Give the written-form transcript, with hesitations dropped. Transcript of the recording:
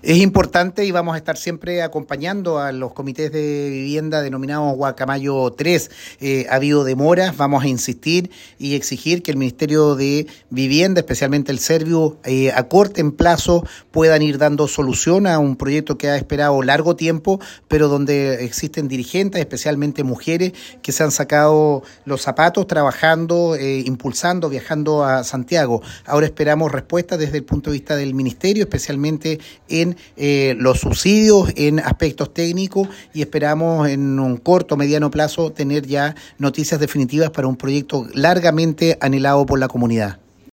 Es importante y vamos a estar siempre acompañando a los comités de vivienda denominados Guacamayo 3. Ha habido demoras, vamos a insistir y exigir que el Ministerio de Vivienda, especialmente el Servio, acorte en plazo, puedan ir dando solución a un proyecto que ha esperado largo tiempo, pero donde existen dirigentes, especialmente mujeres, que se han sacado los zapatos trabajando, impulsando, viajando a Santiago. Ahora esperamos respuestas desde el punto de vista del Ministerio, especialmente en los subsidios, en aspectos técnicos, y esperamos en un corto o mediano plazo tener ya noticias definitivas para un proyecto largamente anhelado por la comunidad.